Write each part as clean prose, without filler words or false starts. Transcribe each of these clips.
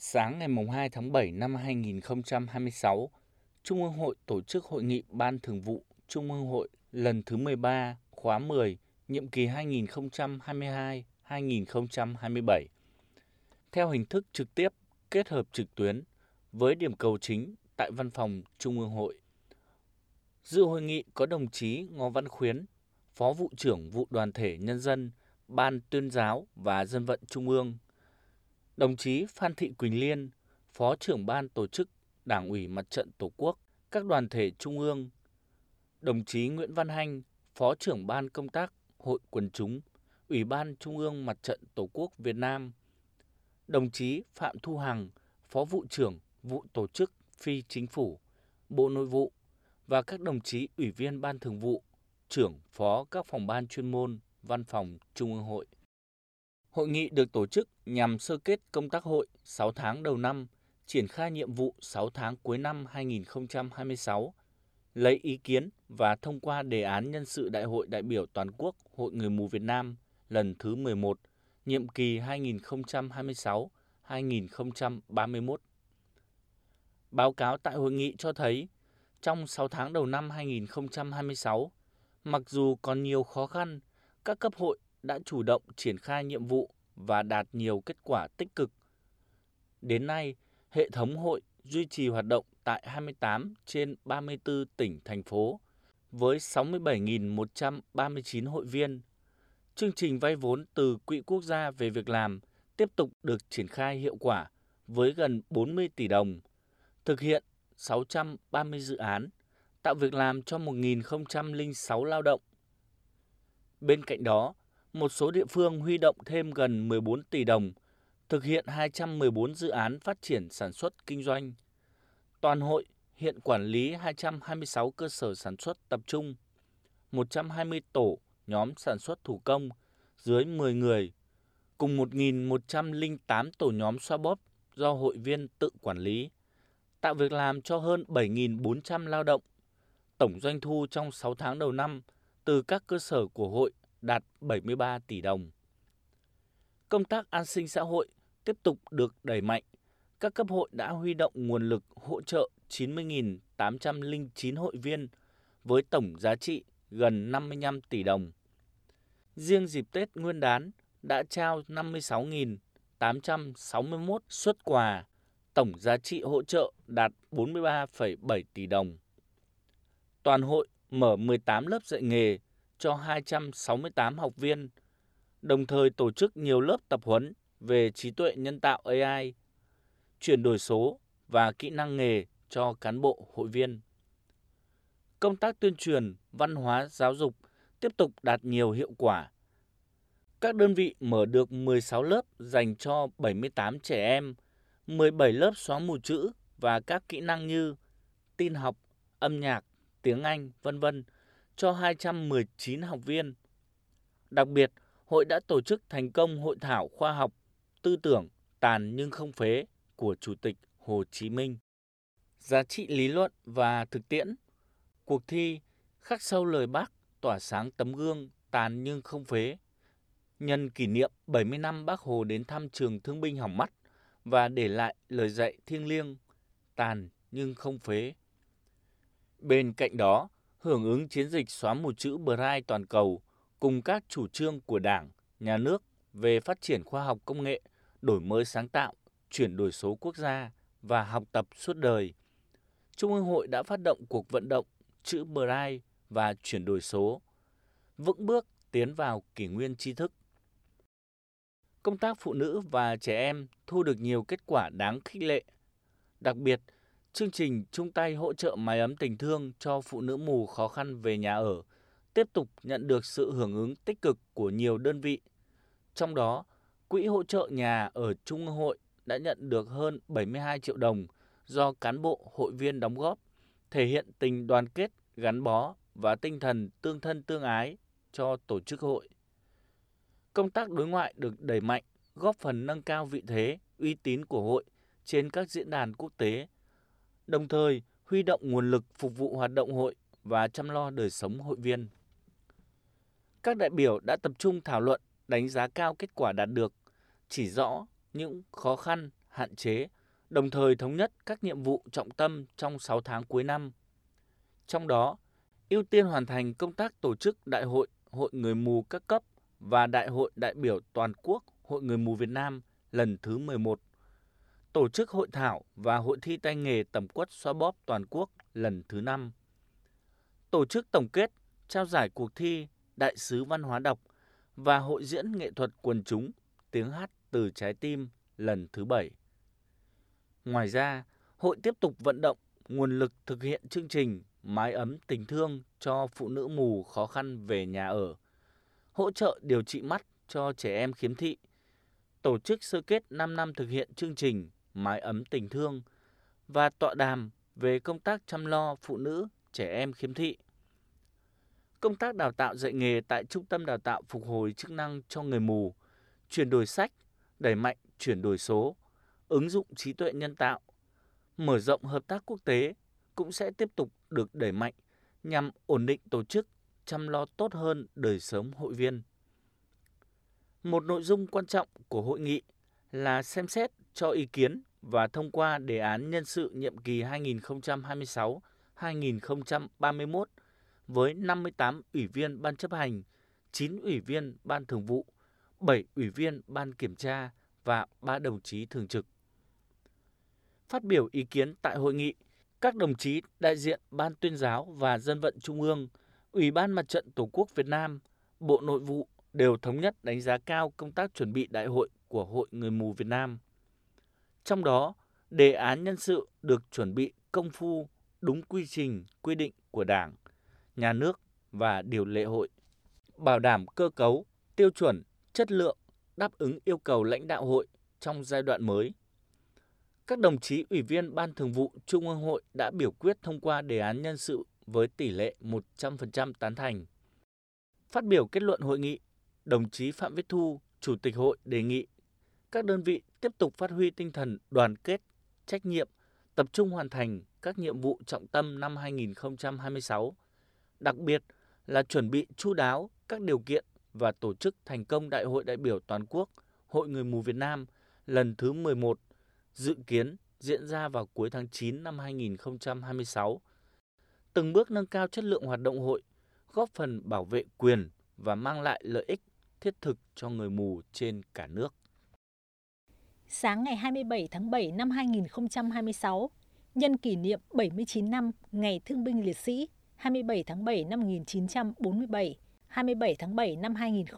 Sáng ngày 2 tháng 7 năm 2026, Trung ương Hội tổ chức hội nghị Ban Thường vụ Trung ương Hội lần thứ 13, khóa 10, nhiệm kỳ 2022-2027, theo hình thức trực tiếp kết hợp trực tuyến với điểm cầu chính tại Văn phòng Trung ương Hội. Dự hội nghị có đồng chí Ngô Văn Khuyến, Phó Vụ trưởng Vụ Đoàn thể Nhân dân, Ban Tuyên giáo và Dân vận Trung ương, đồng chí Phan Thị Quỳnh Liên, Phó trưởng Ban Tổ chức Đảng ủy Mặt trận Tổ quốc các đoàn thể Trung ương, đồng chí Nguyễn Văn Hanh, Phó trưởng Ban Công tác Hội Quần chúng, Ủy ban Trung ương Mặt trận Tổ quốc Việt Nam, đồng chí Phạm Thu Hằng, Phó Vụ trưởng Vụ Tổ chức Phi Chính phủ, Bộ Nội vụ và các đồng chí Ủy viên Ban Thường vụ, trưởng phó các phòng ban chuyên môn, Văn phòng Trung ương Hội. Hội nghị được tổ chức nhằm sơ kết công tác hội 6 tháng đầu năm, triển khai nhiệm vụ 6 tháng cuối năm 2026, lấy ý kiến và thông qua đề án nhân sự Đại hội đại biểu toàn quốc Hội Người mù Việt Nam lần thứ 11, nhiệm kỳ 2026-2031. Báo cáo tại hội nghị cho thấy, trong 6 tháng đầu năm 2026, mặc dù còn nhiều khó khăn, các cấp hội đã chủ động triển khai nhiệm vụ và đạt nhiều kết quả tích cực. Đến nay, hệ thống hội duy trì hoạt động tại 28 trên 34 tỉnh, thành phố với 67.139 hội viên. Chương trình vay vốn từ Quỹ Quốc gia về việc làm tiếp tục được triển khai hiệu quả với gần 40 tỷ đồng, thực hiện 630 dự án, tạo việc làm cho 1.006 lao động. Bên cạnh đó, một số địa phương huy động thêm gần 14 tỷ đồng, thực hiện 214 dự án phát triển sản xuất kinh doanh. Toàn hội hiện quản lý 226 cơ sở sản xuất tập trung, 120 tổ nhóm sản xuất thủ công dưới 10 người, cùng 1.108 tổ nhóm xoa bóp do hội viên tự quản lý, tạo việc làm cho hơn 7.400 lao động. Tổng doanh thu trong 6 tháng đầu năm từ các cơ sở của hội đạt 73 tỷ đồng. Công tác an sinh xã hội tiếp tục được đẩy mạnh. Các cấp hội đã huy động nguồn lực hỗ trợ 90.809 hội viên với tổng giá trị gần 55 tỷ đồng. Riêng dịp Tết Nguyên đán đã trao 56.861 suất quà, tổng giá trị hỗ trợ đạt 43,7 tỷ đồng. Toàn hội mở 18 lớp dạy nghề cho 268 học viên, đồng thời tổ chức nhiều lớp tập huấn về trí tuệ nhân tạo AI, chuyển đổi số và kỹ năng nghề cho cán bộ hội viên. Công tác tuyên truyền, văn hóa, giáo dục tiếp tục đạt nhiều hiệu quả. Các đơn vị mở được 16 lớp dành cho 78 trẻ em, 17 lớp xóa mù chữ và các kỹ năng như tin học, âm nhạc, tiếng Anh, v.v. cho 219 học viên. Đặc biệt, hội đã tổ chức thành công hội thảo khoa học, tư tưởng tàn nhưng không phế của Chủ tịch Hồ Chí Minh. Giá trị lý luận và thực tiễn. Cuộc thi khắc sâu lời Bác, tỏa sáng tấm gương tàn nhưng không phế, nhân kỷ niệm 70 năm Bác Hồ đến thăm trường thương binh hỏng mắt và để lại lời dạy thiêng liêng tàn nhưng không phế. Bên cạnh đó, hưởng ứng chiến dịch xóa mù chữ Braille toàn cầu cùng các chủ trương của Đảng, Nhà nước về phát triển khoa học công nghệ, đổi mới sáng tạo, chuyển đổi số quốc gia và học tập suốt đời, Trung ương Hội đã phát động cuộc vận động chữ Braille và chuyển đổi số, vững bước tiến vào kỷ nguyên tri thức. Công tác phụ nữ và trẻ em thu được nhiều kết quả đáng khích lệ. Đặc biệt, chương trình chung tay hỗ trợ mái ấm tình thương cho phụ nữ mù khó khăn về nhà ở tiếp tục nhận được sự hưởng ứng tích cực của nhiều đơn vị. Trong đó, Quỹ hỗ trợ nhà ở Trung ương Hội đã nhận được hơn 72 triệu đồng do cán bộ hội viên đóng góp, thể hiện tình đoàn kết, gắn bó và tinh thần tương thân tương ái cho tổ chức hội. Công tác đối ngoại được đẩy mạnh, góp phần nâng cao vị thế, uy tín của hội trên các diễn đàn quốc tế, đồng thời huy động nguồn lực phục vụ hoạt động hội và chăm lo đời sống hội viên. Các đại biểu đã tập trung thảo luận, đánh giá cao kết quả đạt được, chỉ rõ những khó khăn, hạn chế, đồng thời thống nhất các nhiệm vụ trọng tâm trong 6 tháng cuối năm. Trong đó, ưu tiên hoàn thành công tác tổ chức Đại hội Hội Người mù các cấp và Đại hội đại biểu toàn quốc Hội Người mù Việt Nam lần thứ 11, tổ chức hội thảo và hội thi tay nghề tẩm quất xoa bóp toàn quốc lần thứ 5, tổ chức tổng kết, trao giải cuộc thi Đại sứ văn hóa đọc và hội diễn nghệ thuật quần chúng Tiếng hát từ trái tim lần thứ 7. Ngoài ra, hội tiếp tục vận động nguồn lực thực hiện chương trình Mái ấm tình thương cho phụ nữ mù khó khăn về nhà ở, hỗ trợ điều trị mắt cho trẻ em khiếm thị, tổ chức sơ kết 5 năm thực hiện chương trình Mái ấm tình thương và tọa đàm về công tác chăm lo phụ nữ, trẻ em khiếm thị. Công tác đào tạo dạy nghề tại Trung tâm Đào tạo Phục hồi chức năng cho người mù, chuyển đổi sách, đẩy mạnh chuyển đổi số, ứng dụng trí tuệ nhân tạo, mở rộng hợp tác quốc tế cũng sẽ tiếp tục được đẩy mạnh nhằm ổn định tổ chức, chăm lo tốt hơn đời sống hội viên. Một nội dung quan trọng của hội nghị là xem xét cho ý kiến và thông qua đề án nhân sự nhiệm kỳ 2026-2031 với 58 ủy viên Ban chấp hành, 9 ủy viên Ban thường vụ, 7 ủy viên Ban kiểm tra và 3 đồng chí thường trực. Phát biểu ý kiến tại hội nghị, các đồng chí đại diện Ban Tuyên giáo và Dân vận Trung ương, Ủy ban Mặt trận Tổ quốc Việt Nam, Bộ Nội vụ đều thống nhất đánh giá cao công tác chuẩn bị đại hội của Hội Người mù Việt Nam. Trong đó, đề án nhân sự được chuẩn bị công phu, đúng quy trình, quy định của Đảng, Nhà nước và điều lệ hội, bảo đảm cơ cấu, tiêu chuẩn, chất lượng, đáp ứng yêu cầu lãnh đạo hội trong giai đoạn mới. Các đồng chí ủy viên Ban Thường vụ Trung ương Hội đã biểu quyết thông qua đề án nhân sự với tỷ lệ 100% tán thành. Phát biểu kết luận hội nghị, đồng chí Phạm Viết Thu, Chủ tịch Hội đề nghị các đơn vị tiếp tục phát huy tinh thần đoàn kết, trách nhiệm, tập trung hoàn thành các nhiệm vụ trọng tâm năm 2026, đặc biệt là chuẩn bị chu đáo các điều kiện và tổ chức thành công Đại hội đại biểu toàn quốc Hội Người mù Việt Nam lần thứ 11, dự kiến diễn ra vào cuối tháng 9 năm 2026. Từng bước nâng cao chất lượng hoạt động hội, góp phần bảo vệ quyền và mang lại lợi ích thiết thực cho người mù trên cả nước. Sáng ngày 27 tháng 7 năm 2026, nhân kỷ niệm 79 năm Ngày Thương binh Liệt sĩ 27 tháng 7 năm 1947, 27 tháng 7 năm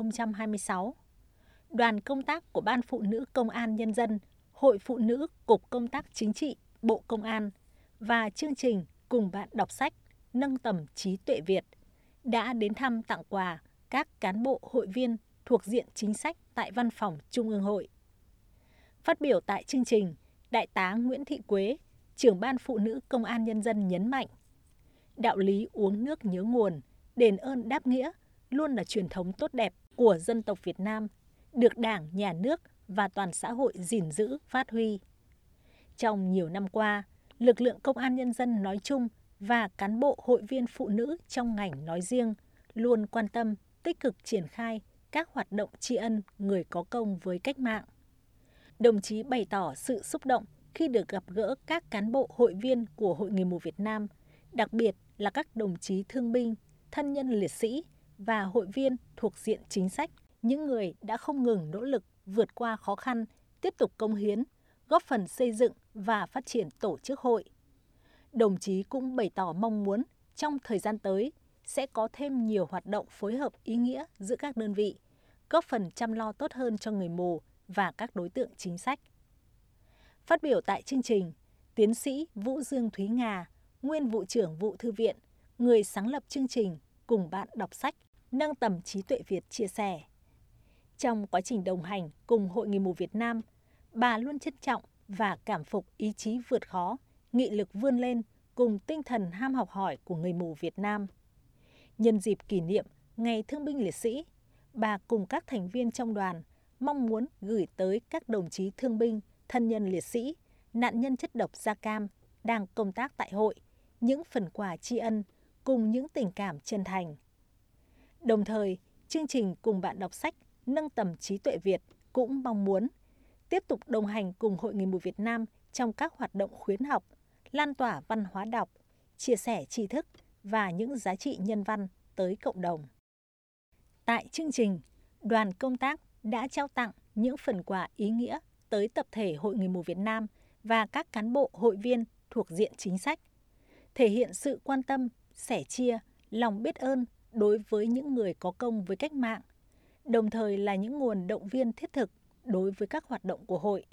2026, đoàn công tác của Ban Phụ nữ Công an Nhân dân, Hội Phụ nữ Cục Công tác Chính trị, Bộ Công an và chương trình Cùng bạn đọc sách nâng tầm trí tuệ Việt đã đến thăm tặng quà các cán bộ hội viên thuộc diện chính sách tại Văn phòng Trung ương Hội. Phát biểu tại chương trình, Đại tá Nguyễn Thị Quế, trưởng Ban Phụ nữ Công an Nhân dân nhấn mạnh, đạo lý uống nước nhớ nguồn, đền ơn đáp nghĩa luôn là truyền thống tốt đẹp của dân tộc Việt Nam, được Đảng, Nhà nước và toàn xã hội gìn giữ, phát huy. Trong nhiều năm qua, lực lượng Công an Nhân dân nói chung và cán bộ hội viên phụ nữ trong ngành nói riêng luôn quan tâm, tích cực triển khai các hoạt động tri ân người có công với cách mạng. Đồng chí bày tỏ sự xúc động khi được gặp gỡ các cán bộ hội viên của Hội Người mù Việt Nam, đặc biệt là các đồng chí thương binh, thân nhân liệt sĩ và hội viên thuộc diện chính sách, những người đã không ngừng nỗ lực vượt qua khó khăn, tiếp tục cống hiến, góp phần xây dựng và phát triển tổ chức hội. Đồng chí cũng bày tỏ mong muốn trong thời gian tới sẽ có thêm nhiều hoạt động phối hợp ý nghĩa giữa các đơn vị, góp phần chăm lo tốt hơn cho người mù và các đối tượng chính sách. Phát biểu tại chương trình, Tiến sĩ Vũ Dương Thúy Nga, nguyên vụ trưởng vụ thư viện, người sáng lập chương trình Cùng bạn đọc sách, nâng tầm trí tuệ Việt chia sẻ. Trong quá trình đồng hành cùng Hội Người mù Việt Nam, bà luôn trân trọng và cảm phục ý chí vượt khó, nghị lực vươn lên cùng tinh thần ham học hỏi của người mù Việt Nam. Nhân dịp kỷ niệm Ngày Thương binh Liệt sĩ, bà cùng các thành viên trong đoàn mong muốn gửi tới các đồng chí thương binh, thân nhân liệt sĩ, nạn nhân chất độc da cam đang công tác tại hội những phần quà tri ân cùng những tình cảm chân thành. Đồng thời, chương trình Cùng bạn đọc sách nâng tầm trí tuệ Việt cũng mong muốn tiếp tục đồng hành cùng Hội Người mù Việt Nam trong các hoạt động khuyến học, lan tỏa văn hóa đọc, chia sẻ tri thức và những giá trị nhân văn tới cộng đồng. Tại chương trình, đoàn công tác đã trao tặng những phần quà ý nghĩa tới tập thể Hội Người mù Việt Nam và các cán bộ hội viên thuộc diện chính sách, thể hiện sự quan tâm, sẻ chia, lòng biết ơn đối với những người có công với cách mạng, đồng thời là những nguồn động viên thiết thực đối với các hoạt động của hội.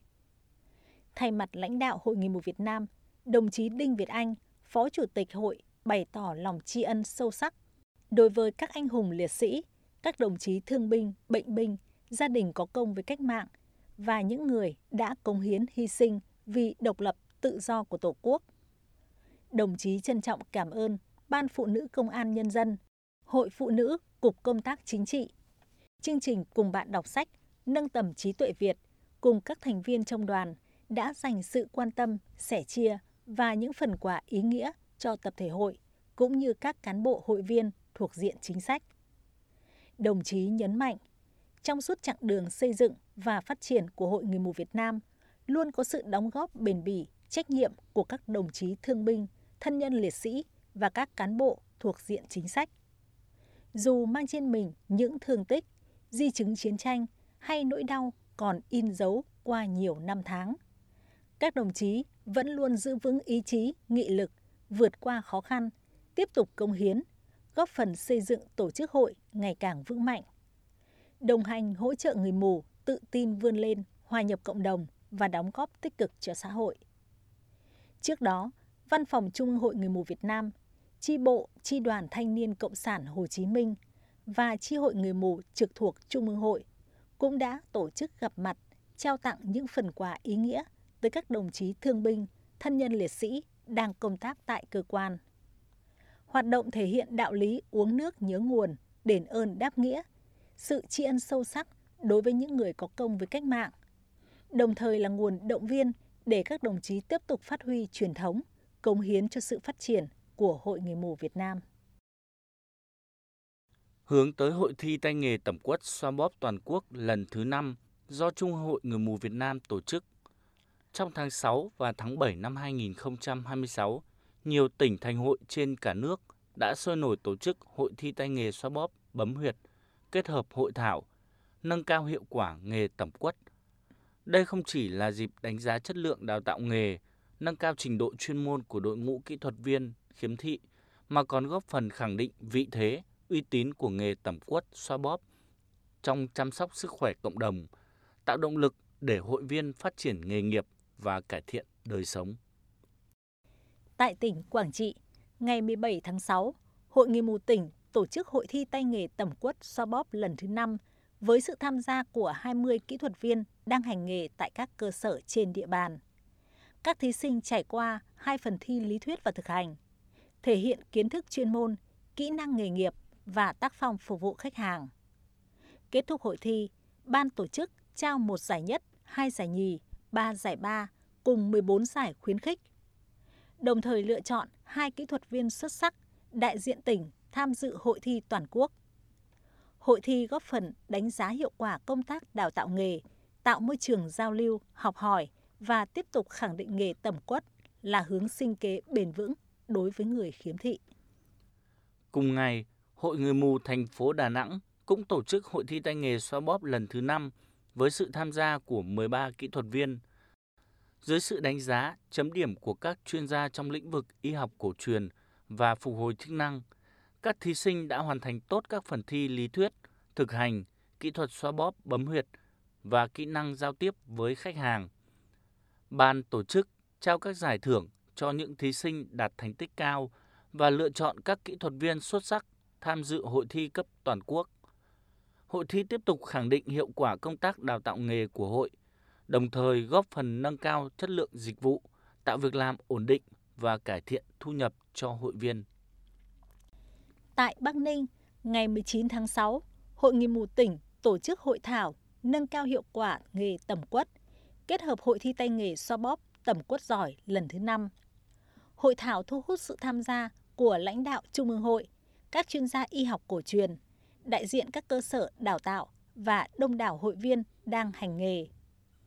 Thay mặt lãnh đạo Hội Người mù Việt Nam, đồng chí Đinh Việt Anh, Phó Chủ tịch hội, bày tỏ lòng tri ân sâu sắc đối với các anh hùng liệt sĩ, các đồng chí thương binh, bệnh binh, gia đình có công với cách mạng và những người đã cống hiến hy sinh vì độc lập tự do của Tổ quốc. Đồng chí trân trọng cảm ơn Ban Phụ nữ Công an Nhân dân, Hội Phụ nữ, Cục Công tác Chính trị, chương trình Cùng bạn đọc sách, nâng tầm trí tuệ Việt cùng các thành viên trong đoàn đã dành sự quan tâm, sẻ chia và những phần quà ý nghĩa cho tập thể hội cũng như các cán bộ hội viên thuộc diện chính sách. Đồng chí nhấn mạnh, trong suốt chặng đường xây dựng và phát triển của Hội Người mù Việt Nam, luôn có sự đóng góp bền bỉ, trách nhiệm của các đồng chí thương binh, thân nhân liệt sĩ và các cán bộ thuộc diện chính sách. Dù mang trên mình những thương tích, di chứng chiến tranh hay nỗi đau còn in dấu qua nhiều năm tháng, các đồng chí vẫn luôn giữ vững ý chí, nghị lực, vượt qua khó khăn, tiếp tục cống hiến, góp phần xây dựng tổ chức hội ngày càng vững mạnh. Đồng hành hỗ trợ người mù tự tin vươn lên, hòa nhập cộng đồng và đóng góp tích cực cho xã hội. Trước đó, Văn phòng Trung ương Hội Người mù Việt Nam, Chi bộ, Chi đoàn Thanh niên Cộng sản Hồ Chí Minh và Chi hội Người mù trực thuộc Trung ương hội cũng đã tổ chức gặp mặt, trao tặng những phần quà ý nghĩa tới các đồng chí thương binh, thân nhân liệt sĩ đang công tác tại cơ quan. Hoạt động thể hiện đạo lý uống nước nhớ nguồn, đền ơn đáp nghĩa, sự tri ân sâu sắc đối với những người có công với cách mạng, đồng thời là nguồn động viên để các đồng chí tiếp tục phát huy truyền thống, cống hiến cho sự phát triển của Hội Người mù Việt Nam. Hướng tới Hội thi tay nghề tẩm quất xoa bóp toàn quốc lần thứ 5 do Trung ương Hội Người mù Việt Nam tổ chức. Trong tháng 6 và tháng 7 năm 2026, nhiều tỉnh thành hội trên cả nước đã sôi nổi tổ chức hội thi tay nghề xoa bóp, bấm huyệt, kết hợp hội thảo, nâng cao hiệu quả nghề tẩm quất. Đây không chỉ là dịp đánh giá chất lượng đào tạo nghề, nâng cao trình độ chuyên môn của đội ngũ kỹ thuật viên khiếm thị, mà còn góp phần khẳng định vị thế, uy tín của nghề tẩm quất xoa bóp trong chăm sóc sức khỏe cộng đồng, tạo động lực để hội viên phát triển nghề nghiệp và cải thiện đời sống. Tại tỉnh Quảng Trị, ngày 17 tháng 6, Hội Người mù tỉnh tổ chức hội thi tay nghề tẩm quất xoa bóp lần thứ 5 với sự tham gia của 20 kỹ thuật viên đang hành nghề tại các cơ sở trên địa bàn. Các thí sinh trải qua 2 phần thi lý thuyết và thực hành, thể hiện kiến thức chuyên môn, kỹ năng nghề nghiệp và tác phong phục vụ khách hàng. Kết thúc hội thi, ban tổ chức trao 1 giải nhất, 2 giải nhì, 3 giải ba cùng 14 giải khuyến khích. Đồng thời lựa chọn 2 kỹ thuật viên xuất sắc đại diện tỉnh tham dự hội thi toàn quốc. Hội thi góp phần đánh giá hiệu quả công tác đào tạo nghề, tạo môi trường giao lưu, học hỏi và tiếp tục khẳng định nghề tẩm quất là hướng sinh kế bền vững đối với người khiếm thị. Cùng ngày, Hội Người mù thành phố Đà Nẵng cũng tổ chức hội thi tay nghề xoa bóp lần thứ 5 với sự tham gia của 13 kỹ thuật viên. Dưới sự đánh giá, chấm điểm của các chuyên gia trong lĩnh vực y học cổ truyền và phục hồi chức năng, các thí sinh đã hoàn thành tốt các phần thi lý thuyết, thực hành, kỹ thuật xoa bóp bấm huyệt và kỹ năng giao tiếp với khách hàng. Ban tổ chức trao các giải thưởng cho những thí sinh đạt thành tích cao và lựa chọn các kỹ thuật viên xuất sắc tham dự hội thi cấp toàn quốc. Hội thi tiếp tục khẳng định hiệu quả công tác đào tạo nghề của hội, đồng thời góp phần nâng cao chất lượng dịch vụ, tạo việc làm ổn định và cải thiện thu nhập cho hội viên. Tại Bắc Ninh, ngày 19 tháng 6, Hội Người mù tỉnh tổ chức hội thảo nâng cao hiệu quả nghề tẩm quất, kết hợp hội thi tay nghề xoa bóp tẩm quất giỏi lần thứ 5. Hội thảo thu hút sự tham gia của lãnh đạo Trung ương hội, các chuyên gia y học cổ truyền, đại diện các cơ sở đào tạo và đông đảo hội viên đang hành nghề.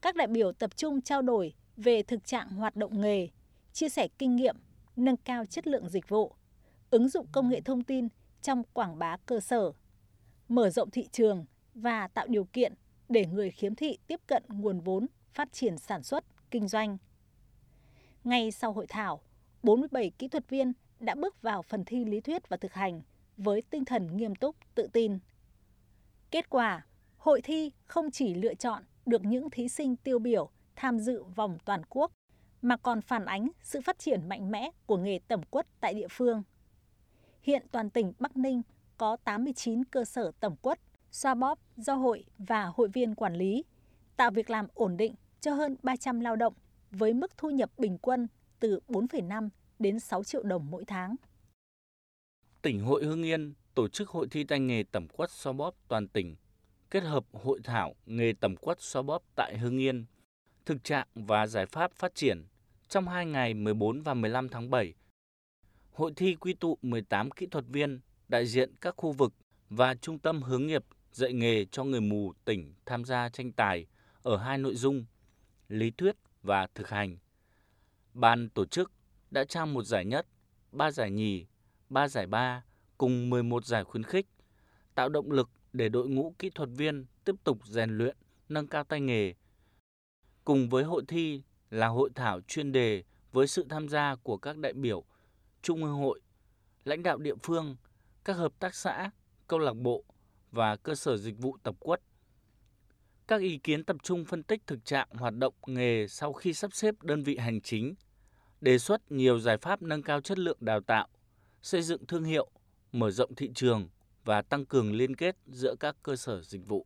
Các đại biểu tập trung trao đổi về thực trạng hoạt động nghề, chia sẻ kinh nghiệm, nâng cao chất lượng dịch vụ, ứng dụng công nghệ thông tin trong quảng bá cơ sở, mở rộng thị trường và tạo điều kiện để người khiếm thị tiếp cận nguồn vốn phát triển sản xuất, kinh doanh. Ngay sau hội thảo, 47 kỹ thuật viên đã bước vào phần thi lý thuyết và thực hành với tinh thần nghiêm túc, tự tin. Kết quả, hội thi không chỉ lựa chọn được những thí sinh tiêu biểu tham dự vòng toàn quốc, mà còn phản ánh sự phát triển mạnh mẽ của nghề tẩm quất tại địa phương. Hiện toàn tỉnh Bắc Ninh có 89 cơ sở tẩm quất, xoa bóp do hội và hội viên quản lý, tạo việc làm ổn định cho hơn 300 lao động với mức thu nhập bình quân từ 4,5 đến 6 triệu đồng mỗi tháng. Tỉnh Hội Hưng Yên tổ chức hội thi tay nghề tẩm quất xoa bóp toàn tỉnh, kết hợp hội thảo nghề tẩm quất xoa bóp tại Hưng Yên, thực trạng và giải pháp phát triển. Trong 2 ngày 14 và 15 tháng 7, hội thi quy tụ 18 kỹ thuật viên đại diện các khu vực và trung tâm hướng nghiệp dạy nghề cho người mù tỉnh tham gia tranh tài ở 2 nội dung, lý thuyết và thực hành. Ban tổ chức đã trao 1 giải nhất, 3 giải nhì, 3 giải ba cùng 11 giải khuyến khích, tạo động lực để đội ngũ kỹ thuật viên tiếp tục rèn luyện, nâng cao tay nghề. Cùng với hội thi là hội thảo chuyên đề với sự tham gia của các đại biểu, Trung ương hội, lãnh đạo địa phương, các hợp tác xã, câu lạc bộ và cơ sở dịch vụ tập quất. Các ý kiến tập trung phân tích thực trạng hoạt động nghề sau khi sắp xếp đơn vị hành chính, đề xuất nhiều giải pháp nâng cao chất lượng đào tạo, xây dựng thương hiệu, mở rộng thị trường và tăng cường liên kết giữa các cơ sở dịch vụ.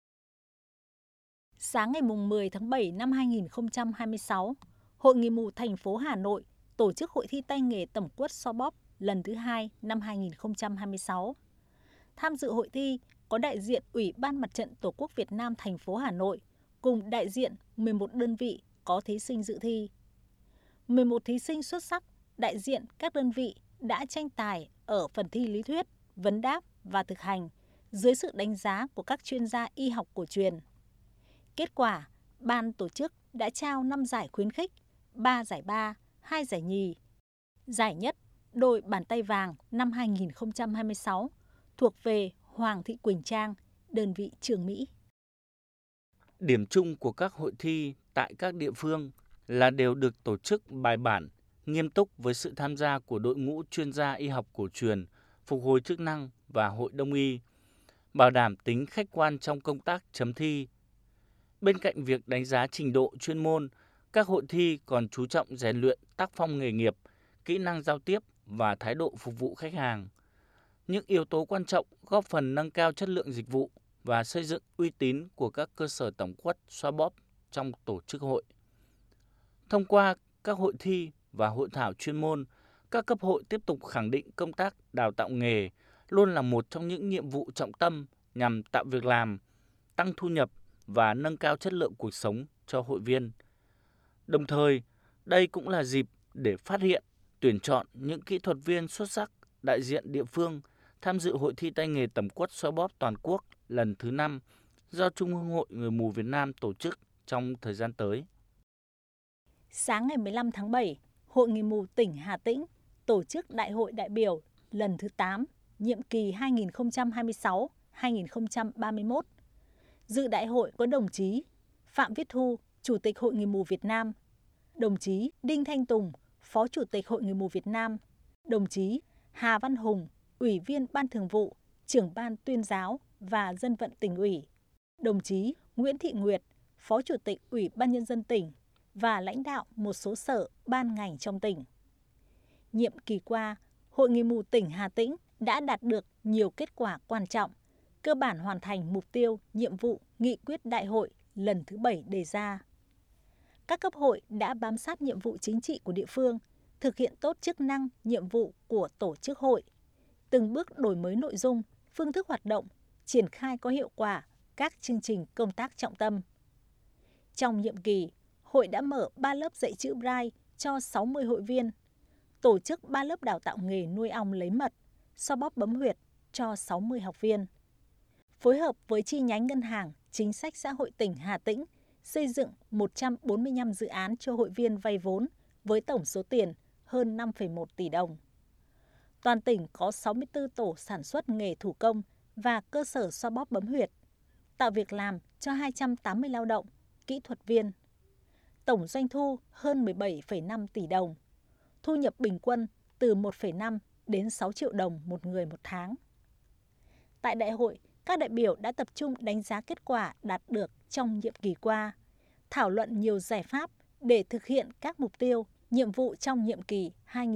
Sáng ngày 10 tháng 7 năm 2026, Hội Người mù thành phố Hà Nội tổ chức hội thi tay nghề tẩm quất xoa bóp lần thứ 2 năm 2026. Tham dự hội thi có đại diện Ủy ban Mặt trận Tổ quốc Việt Nam thành phố Hà Nội cùng đại diện 11 đơn vị có thí sinh dự thi. 11 thí sinh xuất sắc đại diện các đơn vị đã tranh tài ở phần thi lý thuyết, vấn đáp và thực hành dưới sự đánh giá của các chuyên gia y học cổ truyền. Kết quả, ban tổ chức đã trao 5 giải khuyến khích, 3 giải ba, 2 giải nhì. Giải nhất đôi bàn tay vàng năm 2026 thuộc về Hoàng Thị Quỳnh Trang, đơn vị Trường Mỹ. Điểm chung của các hội thi tại các địa phương là đều được tổ chức bài bản, nghiêm túc với sự tham gia của đội ngũ chuyên gia y học cổ truyền, phục hồi chức năng và hội đông y, bảo đảm tính khách quan trong công tác chấm thi. Bên cạnh việc đánh giá trình độ chuyên môn, các hội thi còn chú trọng rèn luyện tác phong nghề nghiệp, kỹ năng giao tiếp và thái độ phục vụ khách hàng. Những yếu tố quan trọng góp phần nâng cao chất lượng dịch vụ và xây dựng uy tín của các cơ sở tẩm quất xoa bóp trong tổ chức hội. Thông qua các hội thi và hội thảo chuyên môn, các cấp hội tiếp tục khẳng định công tác đào tạo nghề luôn là một trong những nhiệm vụ trọng tâm nhằm tạo việc làm, tăng thu nhập và nâng cao chất lượng cuộc sống cho hội viên. Đồng thời, đây cũng là dịp để phát hiện, tuyển chọn những kỹ thuật viên xuất sắc đại diện địa phương tham dự hội thi tay nghề tẩm quất xoa bóp toàn quốc lần thứ 5 do Trung ương Hội Người mù Việt Nam tổ chức trong thời gian tới. Sáng ngày 15 tháng 7, Hội Người mù tỉnh Hà Tĩnh tổ chức Đại hội đại biểu lần thứ 8, nhiệm kỳ 2026-2031. Dự đại hội có đồng chí Phạm Viết Thu, Chủ tịch Hội Người mù Việt Nam, đồng chí Đinh Thanh Tùng, Phó Chủ tịch Hội Người mù Việt Nam, đồng chí Hà Văn Hùng, Ủy viên Ban Thường vụ, Trưởng ban Tuyên giáo và Dân vận Tỉnh ủy, đồng chí Nguyễn Thị Nguyệt, Phó Chủ tịch Ủy ban Nhân dân tỉnh và lãnh đạo một số sở, ban ngành trong tỉnh. Nhiệm kỳ qua, Hội Người mù tỉnh Hà Tĩnh đã đạt được nhiều kết quả quan trọng, cơ bản hoàn thành mục tiêu, nhiệm vụ, nghị quyết đại hội lần thứ 7 đề ra. Các cấp hội đã bám sát nhiệm vụ chính trị của địa phương, thực hiện tốt chức năng, nhiệm vụ của tổ chức hội, từng bước đổi mới nội dung, phương thức hoạt động, triển khai có hiệu quả các chương trình công tác trọng tâm. Trong nhiệm kỳ, hội đã mở 3 lớp dạy chữ Braille cho 60 hội viên, tổ chức 3 lớp đào tạo nghề nuôi ong lấy mật, xoa bóp bấm huyệt cho 60 học viên. Phối hợp với chi nhánh Ngân hàng Chính sách Xã hội tỉnh Hà Tĩnh xây dựng 145 dự án cho hội viên vay vốn với tổng số tiền hơn 5,1 tỷ đồng. Toàn tỉnh có 64 tổ sản xuất nghề thủ công và cơ sở xoa bóp bấm huyệt, tạo việc làm cho 280 lao động, kỹ thuật viên. Tổng doanh thu hơn 17,5 tỷ đồng, thu nhập bình quân từ 1,5 đến 6 triệu đồng một người một tháng. Tại đại hội, các đại biểu đã tập trung đánh giá kết quả đạt được trong nhiệm kỳ qua, thảo luận nhiều giải pháp để thực hiện các mục tiêu, nhiệm vụ trong nhiệm kỳ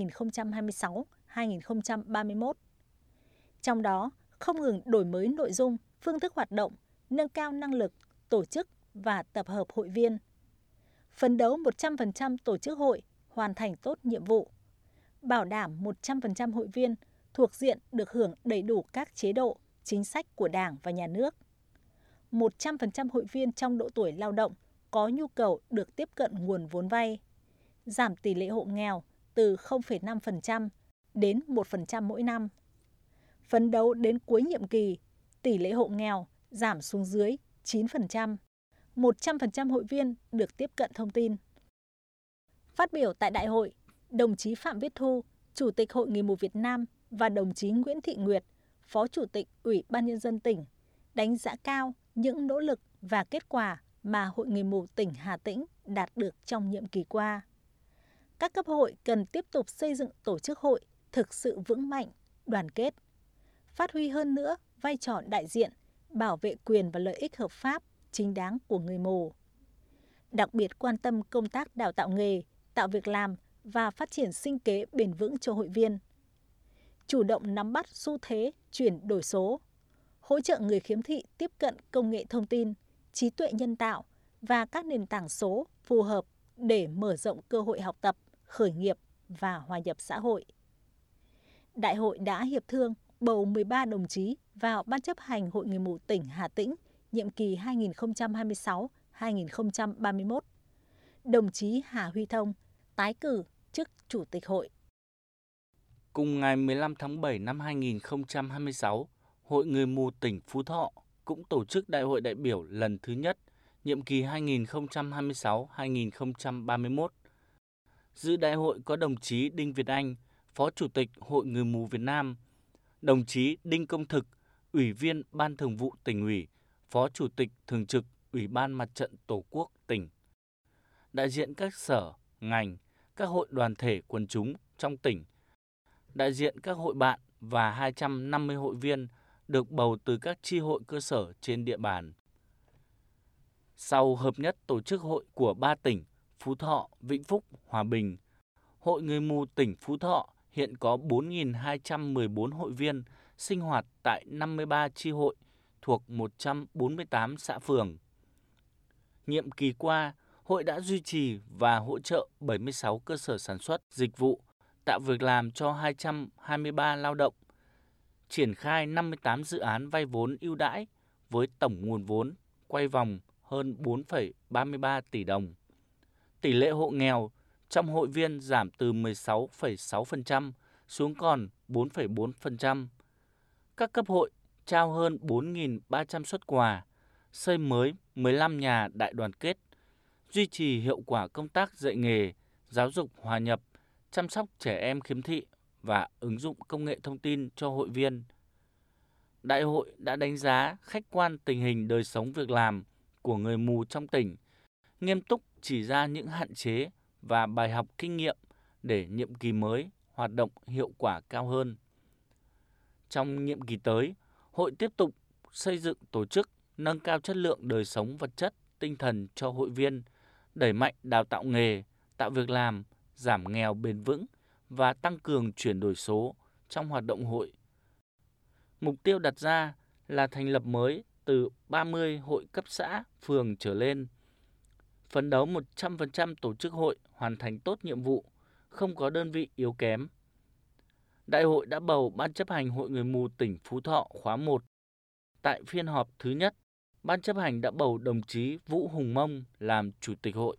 2026-2031. Trong đó, không ngừng đổi mới nội dung, phương thức hoạt động, nâng cao năng lực, tổ chức và tập hợp hội viên. Phấn đấu 100% tổ chức hội hoàn thành tốt nhiệm vụ, bảo đảm 100% hội viên thuộc diện được hưởng đầy đủ các chế độ, chính sách của Đảng và Nhà nước. 100% hội viên trong độ tuổi lao động có nhu cầu được tiếp cận nguồn vốn vay, giảm tỷ lệ hộ nghèo từ 0,5% đến 1% mỗi năm. Phấn đấu đến cuối nhiệm kỳ, tỷ lệ hộ nghèo giảm xuống dưới 9%, 100% hội viên được tiếp cận thông tin. Phát biểu tại đại hội, đồng chí Phạm Viết Thu, Chủ tịch Hội Người mù Việt Nam và đồng chí Nguyễn Thị Nguyệt, Phó Chủ tịch Ủy ban Nhân dân tỉnh, đánh giá cao những nỗ lực và kết quả mà Hội Người mù tỉnh Hà Tĩnh đạt được trong nhiệm kỳ qua. Các cấp hội cần tiếp tục xây dựng tổ chức hội thực sự vững mạnh, đoàn kết, phát huy hơn nữa vai trò đại diện, bảo vệ quyền và lợi ích hợp pháp, chính đáng của người mù. Đặc biệt quan tâm công tác đào tạo nghề, tạo việc làm và phát triển sinh kế bền vững cho hội viên. Chủ động nắm bắt xu thế chuyển đổi số, hỗ trợ người khiếm thị tiếp cận công nghệ thông tin, trí tuệ nhân tạo và các nền tảng số phù hợp để mở rộng cơ hội học tập, khởi nghiệp và hòa nhập xã hội. Đại hội đã hiệp thương bầu 13 đồng chí vào Ban chấp hành Hội Người mù tỉnh Hà Tĩnh nhiệm kỳ 2022-2031. Đồng chí Hà Huy Thông tái cử chức Chủ tịch Hội. Cùng ngày 15 tháng 7 năm 2026, Hội Người mù tỉnh Phú Thọ cũng tổ chức Đại hội đại biểu lần thứ nhất, nhiệm kỳ 2026-2031. Dự đại hội có đồng chí Đinh Việt Anh, Phó Chủ tịch Hội Người mù Việt Nam, đồng chí Đinh Công Thực, Ủy viên Ban Thường vụ Tỉnh ủy, Phó Chủ tịch Thường trực Ủy ban Mặt trận Tổ quốc tỉnh, đại diện các sở, ngành, các hội đoàn thể quần chúng trong tỉnh, đại diện các hội bạn và 250 hội viên được bầu từ các chi hội cơ sở trên địa bàn. Sau hợp nhất tổ chức hội của 3 tỉnh Phú Thọ, Vĩnh Phúc, Hòa Bình, Hội Người mù tỉnh Phú Thọ hiện có 4.214 hội viên sinh hoạt tại 53 chi hội thuộc 148 xã phường. Nhiệm kỳ qua, hội đã duy trì và hỗ trợ 76 cơ sở sản xuất, dịch vụ, tạo việc làm cho 223 lao động, triển khai 58 dự án vay vốn ưu đãi với tổng nguồn vốn quay vòng hơn 4,33 tỷ đồng. Tỷ lệ hộ nghèo trong hội viên giảm từ 16,6% xuống còn 4,4%. Các cấp hội trao hơn 4.300 suất quà, xây mới 15 nhà đại đoàn kết, duy trì hiệu quả công tác dạy nghề, giáo dục hòa nhập, chăm sóc trẻ em khiếm thị và ứng dụng công nghệ thông tin cho hội viên. Đại hội đã đánh giá khách quan tình hình đời sống việc làm của người mù trong tỉnh, nghiêm túc chỉ ra những hạn chế và bài học kinh nghiệm để nhiệm kỳ mới hoạt động hiệu quả cao hơn. Trong nhiệm kỳ tới, hội tiếp tục xây dựng tổ chức, nâng cao chất lượng đời sống vật chất, tinh thần cho hội viên, đẩy mạnh đào tạo nghề, tạo việc làm, giảm nghèo bền vững và tăng cường chuyển đổi số trong hoạt động hội. Mục tiêu đặt ra là thành lập mới từ 30 hội cấp xã, phường trở lên, phấn đấu 100% tổ chức hội hoàn thành tốt nhiệm vụ, không có đơn vị yếu kém. Đại hội đã bầu Ban chấp hành Hội Người mù tỉnh Phú Thọ khóa 1. Tại phiên họp thứ nhất, Ban chấp hành đã bầu đồng chí Vũ Hùng Mông làm Chủ tịch hội.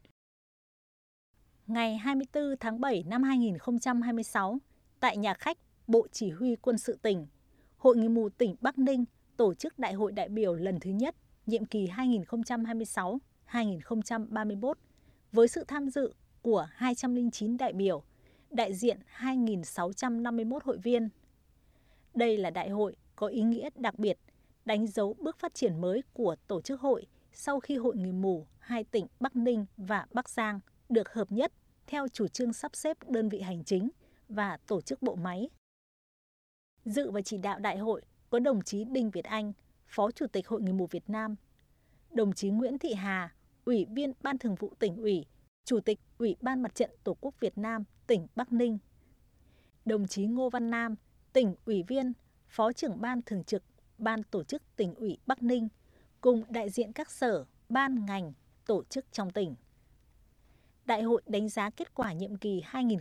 Ngày 24 tháng 7 năm 2026, tại nhà khách Bộ Chỉ huy Quân sự tỉnh, Hội Người mù tỉnh Bắc Ninh tổ chức Đại hội đại biểu lần thứ nhất, nhiệm kỳ 2021 với sự tham dự của 209 đại biểu, đại diện 2.651 hội viên. Đây là đại hội có ý nghĩa đặc biệt, đánh dấu bước phát triển mới của tổ chức hội sau khi Hội Người mù hai tỉnh Bắc Ninh và Bắc Giang được hợp nhất theo chủ trương sắp xếp đơn vị hành chính và tổ chức bộ máy. Dự và chỉ đạo đại hội có đồng chí Đinh Việt Anh, Phó Chủ tịch Hội Người mù Việt Nam, đồng chí Nguyễn Thị Hà, Ủy viên Ban Thường vụ Tỉnh ủy, Chủ tịch Ủy ban Mặt trận Tổ quốc Việt Nam tỉnh Bắc Ninh, đồng chí Ngô Văn Nam, Tỉnh ủy viên, Phó trưởng Ban Thường trực Ban Tổ chức Tỉnh ủy Bắc Ninh, cùng đại diện các sở, ban, ngành, tổ chức trong tỉnh. Đại hội đánh giá kết quả nhiệm kỳ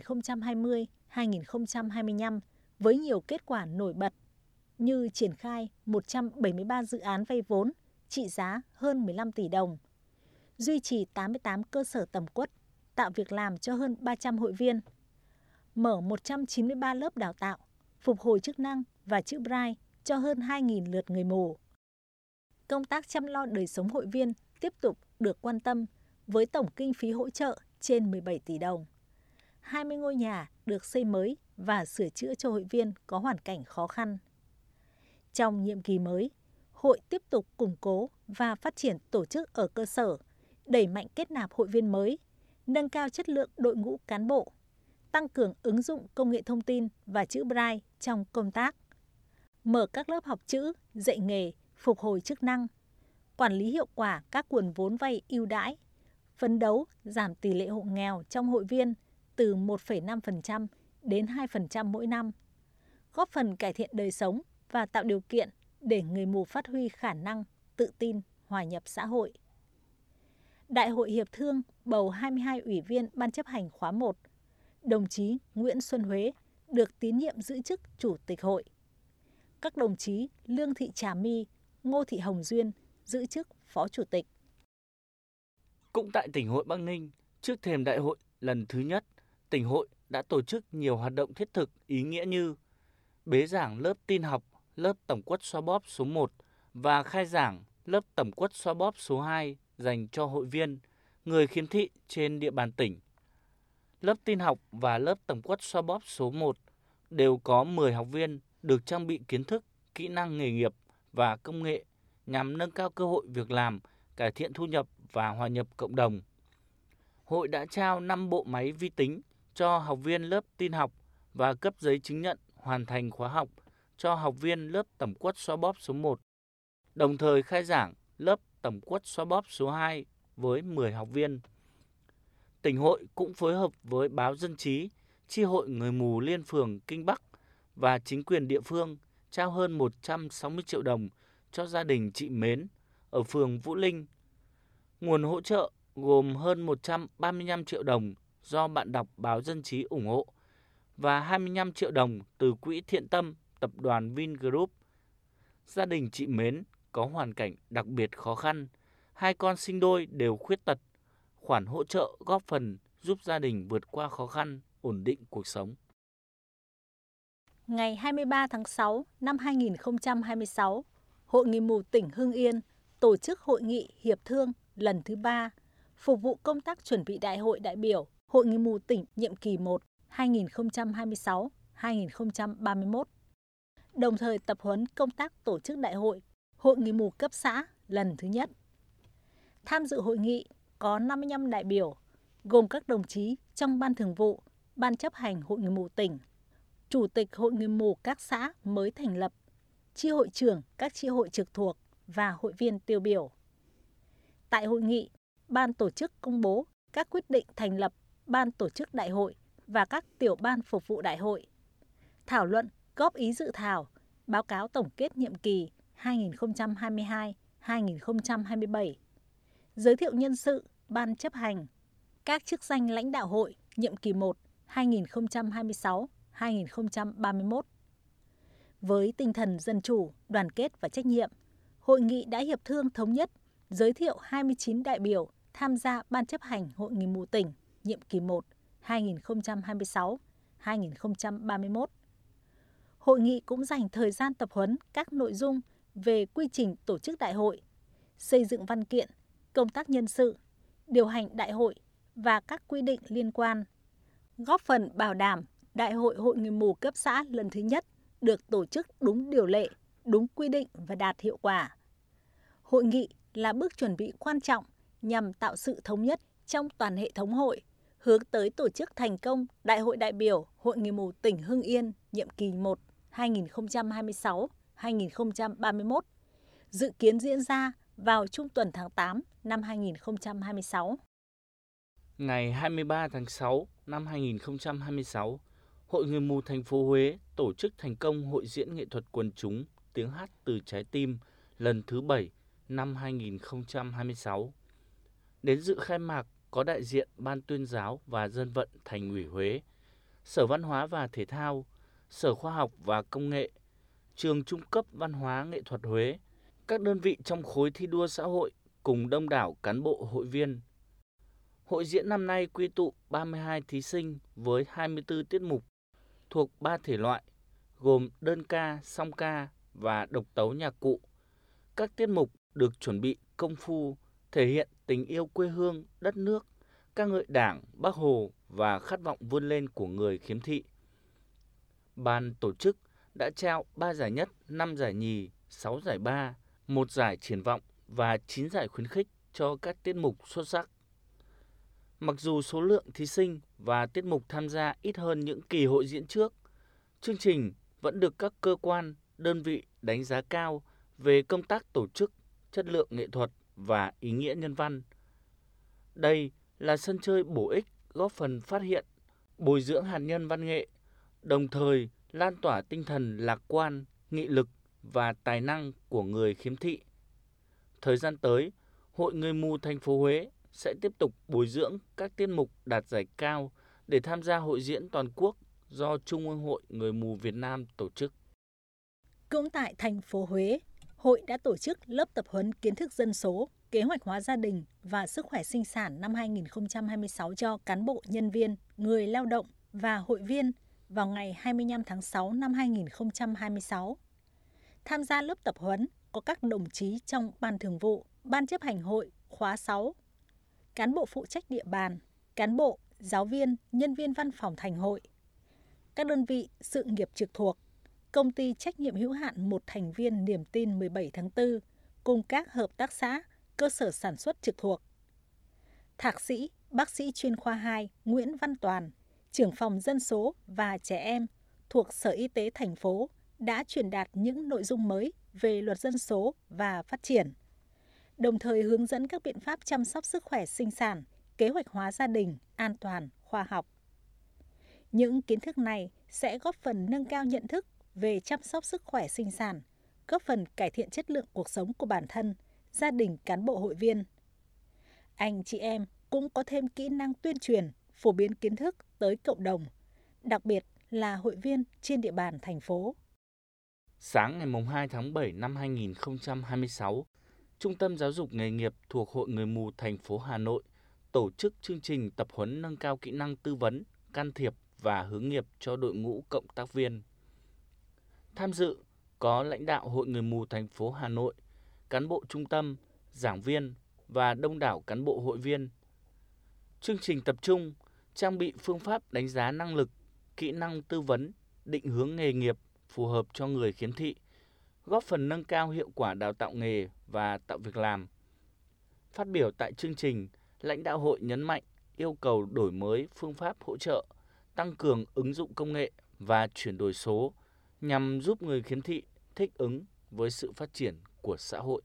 2020-2025 với nhiều kết quả nổi bật như triển khai 173 dự án vay vốn trị giá hơn 15 tỷ đồng, duy trì 88 cơ sở tầm quất, tạo việc làm cho hơn 300 hội viên, mở 193 lớp đào tạo, phục hồi chức năng và chữ Braille cho hơn 2.000 lượt người mù. Công tác chăm lo đời sống hội viên tiếp tục được quan tâm với tổng kinh phí hỗ trợ trên 17 tỷ đồng. 20 ngôi nhà được xây mới và sửa chữa cho hội viên có hoàn cảnh khó khăn. Trong nhiệm kỳ mới, hội tiếp tục củng cố và phát triển tổ chức ở cơ sở, đẩy mạnh kết nạp hội viên mới, nâng cao chất lượng đội ngũ cán bộ, tăng cường ứng dụng công nghệ thông tin và chữ Braille trong công tác, mở các lớp học chữ, dạy nghề, phục hồi chức năng, quản lý hiệu quả các nguồn vốn vay ưu đãi, phấn đấu giảm tỷ lệ hộ nghèo trong hội viên từ 1,5% đến 2% mỗi năm, góp phần cải thiện đời sống và tạo điều kiện để người mù phát huy khả năng, tự tin, hòa nhập xã hội. Đại hội Hiệp Thương bầu 22 ủy viên Ban chấp hành khóa 1. Đồng chí Nguyễn Xuân Huế được tín nhiệm giữ chức Chủ tịch hội. Các đồng chí Lương Thị Trà My, Ngô Thị Hồng Duyên giữ chức Phó Chủ tịch. Cũng tại tỉnh hội Bắc Ninh, trước thềm đại hội lần thứ nhất, tỉnh hội đã tổ chức nhiều hoạt động thiết thực ý nghĩa như bế giảng lớp tin học, lớp tẩm quất xoa bóp số 1 và khai giảng lớp tẩm quất xoa bóp số 2 dành cho hội viên, người khiếm thị trên địa bàn tỉnh. Lớp tin học và lớp tẩm quất xoa bóp số 1 đều có 10 học viên được trang bị kiến thức, kỹ năng nghề nghiệp và công nghệ nhằm nâng cao cơ hội việc làm, cải thiện thu nhập và hòa nhập cộng đồng. Hội đã trao 5 bộ máy vi tính cho học viên lớp tin học và cấp giấy chứng nhận hoàn thành khóa học cho học viên lớp tẩm quất xoa bóp số 1, đồng thời khai giảng lớp tẩm quất xoa bóp số 2 với 10 học viên. Tỉnh hội cũng phối hợp với báo Dân trí, chi hội người mù Liên phường Kinh Bắc và chính quyền địa phương trao hơn 160 triệu đồng cho gia đình chị Mến ở phường Vũ Linh. Nguồn hỗ trợ gồm hơn 135 triệu đồng do bạn đọc báo Dân trí ủng hộ và 25 triệu đồng từ Quỹ Thiện Tâm Tập đoàn Vingroup. Gia đình chị Mến có hoàn cảnh đặc biệt khó khăn, 2 con sinh đôi đều khuyết tật. Khoản hỗ trợ góp phần giúp gia đình vượt qua khó khăn, ổn định cuộc sống. Ngày 23 tháng 6 năm 2026, Hội Người mù tỉnh Hưng Yên tổ chức hội nghị hiệp thương lần thứ 3, phục vụ công tác chuẩn bị Đại hội đại biểu Hội Người mù tỉnh nhiệm kỳ 1 2026-2031. Đồng thời tập huấn công tác tổ chức Đại hội Hội Người mù cấp xã lần thứ nhất. Tham dự hội nghị có 55 đại biểu, gồm các đồng chí trong Ban Thường vụ, Ban chấp hành Hội Người mù tỉnh, Chủ tịch Hội Người mù các xã mới thành lập, chi hội trưởng các chi hội trực thuộc và hội viên tiêu biểu. Tại hội nghị, Ban tổ chức công bố các quyết định thành lập Ban tổ chức đại hội và các tiểu ban phục vụ đại hội, thảo luận góp ý dự thảo, báo cáo tổng kết nhiệm kỳ 2022-2027, giới thiệu nhân sự Ban chấp hành, các chức danh lãnh đạo hội nhiệm kỳ 1 2026-2031. Với tinh thần dân chủ, đoàn kết và trách nhiệm, hội nghị đã hiệp thương thống nhất giới thiệu 29 đại biểu tham gia Ban chấp hành Hội Người mù tỉnh nhiệm kỳ 1 2026-2031. Hội nghị cũng dành thời gian tập huấn các nội dung về quy trình tổ chức đại hội, xây dựng văn kiện, công tác nhân sự, điều hành đại hội và các quy định liên quan, góp phần bảo đảm Đại hội Hội Người mù cấp xã lần thứ nhất được tổ chức đúng điều lệ, đúng quy định và đạt hiệu quả. Hội nghị là bước chuẩn bị quan trọng nhằm tạo sự thống nhất trong toàn hệ thống hội, hướng tới tổ chức thành công Đại hội đại biểu Hội Người mù tỉnh Hưng Yên nhiệm kỳ 1 2026-2031, dự kiến diễn ra vào trung tuần tháng 8 năm 2026. Ngày 23 tháng 6 năm 2026, Hội Người mù thành phố Huế tổ chức thành công hội diễn nghệ thuật quần chúng Tiếng hát từ trái tim lần thứ 7 năm 2026. Đến dự khai mạc có đại diện Ban tuyên giáo và dân vận Thành ủy Huế, Sở Văn hóa và Thể thao, Sở Khoa học và Công nghệ, Trường Trung cấp Văn hóa Nghệ thuật Huế, các đơn vị trong khối thi đua xã hội cùng đông đảo cán bộ hội viên. Hội diễn năm nay quy tụ 32 thí sinh với 24 tiết mục thuộc 3 thể loại gồm đơn ca, song ca và độc tấu nhạc cụ. Các tiết mục được chuẩn bị công phu, thể hiện tình yêu quê hương, đất nước, ca ngợi Đảng, Bác Hồ và khát vọng vươn lên của người khiếm thị. Ban tổ chức đã trao 3 giải nhất, 5 giải nhì, 6 giải ba, 1 giải triển vọng và 9 giải khuyến khích cho các tiết mục xuất sắc. Mặc dù số lượng thí sinh và tiết mục tham gia ít hơn những kỳ hội diễn trước, chương trình vẫn được các cơ quan, đơn vị đánh giá cao về công tác tổ chức, chất lượng nghệ thuật và ý nghĩa nhân văn. Đây là sân chơi bổ ích góp phần phát hiện, bồi dưỡng hạt nhân văn nghệ, đồng thời lan tỏa tinh thần lạc quan, nghị lực và tài năng của người khiếm thị. Thời gian tới, Hội Người mù thành phố Huế sẽ tiếp tục bồi dưỡng các tiết mục đạt giải cao để tham gia hội diễn toàn quốc do Trung ương Hội Người mù Việt Nam tổ chức. Cũng tại thành phố Huế, hội đã tổ chức lớp tập huấn kiến thức dân số, kế hoạch hóa gia đình và sức khỏe sinh sản năm 2026 cho cán bộ, nhân viên, người lao động và hội viên vào ngày 25 tháng 6 năm 2026. Tham gia lớp tập huấn có các đồng chí trong Ban Thường vụ, Ban chấp hành hội khóa 6, cán bộ phụ trách địa bàn, cán bộ, giáo viên, nhân viên văn phòng thành hội, các đơn vị sự nghiệp trực thuộc, Công ty trách nhiệm hữu hạn một thành viên Niềm tin 17 tháng 4 cùng các hợp tác xã, cơ sở sản xuất trực thuộc. Thạc sĩ, bác sĩ chuyên khoa 2 Nguyễn Văn Toàn, trưởng phòng dân số và trẻ em thuộc Sở Y tế thành phố đã truyền đạt những nội dung mới về luật dân số và phát triển, đồng thời hướng dẫn các biện pháp chăm sóc sức khỏe sinh sản, kế hoạch hóa gia đình, an toàn, khoa học. Những kiến thức này sẽ góp phần nâng cao nhận thức về chăm sóc sức khỏe sinh sản, góp phần cải thiện chất lượng cuộc sống của bản thân, gia đình cán bộ hội viên. Anh chị em cũng có thêm kỹ năng tuyên truyền, phổ biến kiến thức tới cộng đồng, đặc biệt là hội viên trên địa bàn thành phố. Sáng ngày 2 tháng 7 năm 2026, Trung tâm Giáo dục Nghề nghiệp thuộc Hội Người mù thành phố Hà Nội tổ chức chương trình tập huấn nâng cao kỹ năng tư vấn, can thiệp và hướng nghiệp cho đội ngũ cộng tác viên. Tham dự có lãnh đạo Hội Người mù thành phố Hà Nội, cán bộ trung tâm, giảng viên và đông đảo cán bộ hội viên. Chương trình tập trung trang bị phương pháp đánh giá năng lực, kỹ năng tư vấn, định hướng nghề nghiệp phù hợp cho người khiếm thị, góp phần nâng cao hiệu quả đào tạo nghề và tạo việc làm. Phát biểu tại chương trình, lãnh đạo hội nhấn mạnh yêu cầu đổi mới phương pháp hỗ trợ, tăng cường ứng dụng công nghệ và chuyển đổi số nhằm giúp người khiếm thị thích ứng với sự phát triển của xã hội.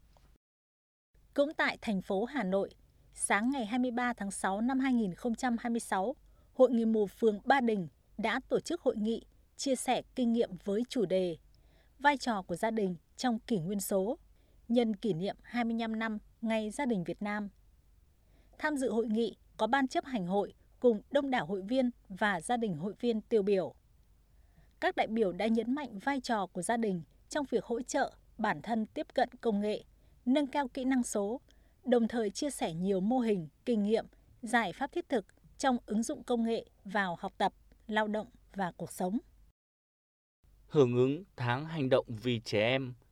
Cũng tại thành phố Hà Nội, sáng ngày 23 tháng 6 năm 2026, Hội Người mù phường Ba Đình đã tổ chức hội nghị chia sẻ kinh nghiệm với chủ đề vai trò của gia đình trong kỷ nguyên số, nhân kỷ niệm 25 năm Ngày Gia đình Việt Nam. Tham dự hội nghị có ban chấp hành hội cùng đông đảo hội viên và gia đình hội viên tiêu biểu. Các đại biểu đã nhấn mạnh vai trò của gia đình trong việc hỗ trợ bản thân tiếp cận công nghệ, nâng cao kỹ năng số, đồng thời chia sẻ nhiều mô hình, kinh nghiệm, giải pháp thiết thực trong ứng dụng công nghệ vào học tập, lao động và cuộc sống. Hưởng ứng tháng hành động vì trẻ em,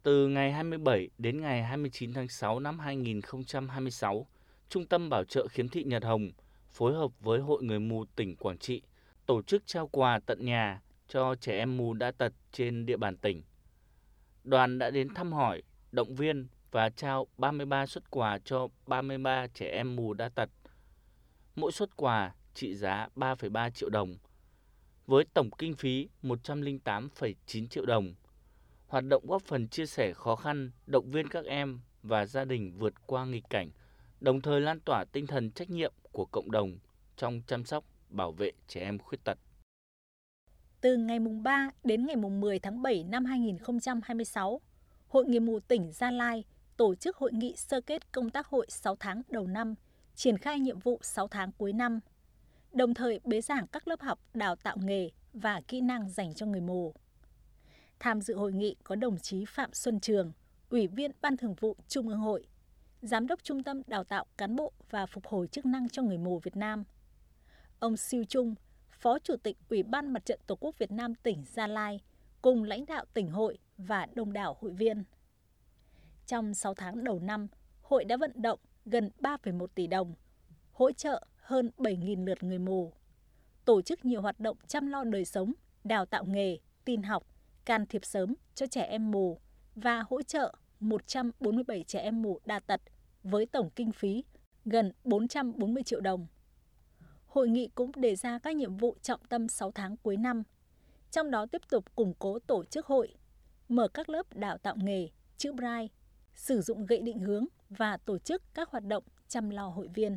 Từ ngày 27 đến ngày 29 tháng 6 năm 2026, Trung tâm Bảo trợ Khiếm thị Nhật Hồng phối hợp với Hội Người mù tỉnh Quảng Trị tổ chức trao quà tận nhà cho trẻ em mù đã tật trên địa bàn tỉnh. Đoàn đã đến thăm hỏi, động viên và trao 33 suất quà cho 33 trẻ em mù đã tật. Mỗi suất quà trị giá 3,3 triệu đồng, với tổng kinh phí 108,9 triệu đồng. Hoạt động góp phần chia sẻ khó khăn, động viên các em và gia đình vượt qua nghịch cảnh, đồng thời lan tỏa tinh thần trách nhiệm của cộng đồng trong chăm sóc, bảo vệ trẻ em khuyết tật. Từ ngày 3 đến ngày 10 tháng 7 năm 2026, Hội Người mù tỉnh Gia Lai tổ chức hội nghị sơ kết công tác hội 6 tháng đầu năm, triển khai nhiệm vụ 6 tháng cuối năm, đồng thời bế giảng các lớp học đào tạo nghề và kỹ năng dành cho người mù. Tham dự hội nghị có đồng chí Phạm Xuân Trường, Ủy viên Ban Thường vụ Trung ương Hội, Giám đốc Trung tâm Đào tạo Cán bộ và Phục hồi chức năng cho người mù Việt Nam, ông Siêu Trung, Phó Chủ tịch Ủy ban Mặt trận Tổ quốc Việt Nam tỉnh Gia Lai, cùng lãnh đạo tỉnh hội và đông đảo hội viên. Trong 6 tháng đầu năm, hội đã vận động gần 3,1 tỷ đồng, hỗ trợ hơn 7.000 lượt người mù, tổ chức nhiều hoạt động chăm lo đời sống, đào tạo nghề, tin học, can thiệp sớm cho trẻ em mù và hỗ trợ 147 trẻ em mù đa tật với tổng kinh phí gần 440 triệu đồng. Hội nghị cũng đề ra các nhiệm vụ trọng tâm 6 tháng cuối năm, trong đó tiếp tục củng cố tổ chức hội, mở các lớp đào tạo nghề, chữ Braille, sử dụng gậy định hướng và tổ chức các hoạt động chăm lo hội viên.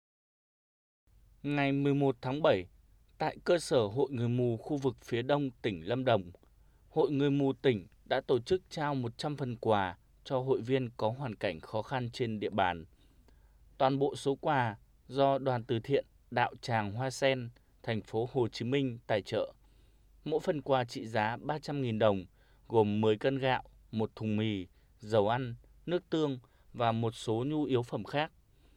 Ngày 11 tháng 7, tại cơ sở Hội Người mù khu vực phía Đông tỉnh Lâm Đồng, Hội Người mù tỉnh đã tổ chức trao 100 phần quà cho hội viên có hoàn cảnh khó khăn trên địa bàn. Toàn bộ số quà do Đoàn từ thiện Đạo Tràng Hoa Sen, thành phố Hồ Chí Minh tài trợ. Mỗi phần quà trị giá 300.000 đồng, gồm 10 cân gạo, 1 thùng mì, dầu ăn, nước tương và một số nhu yếu phẩm khác.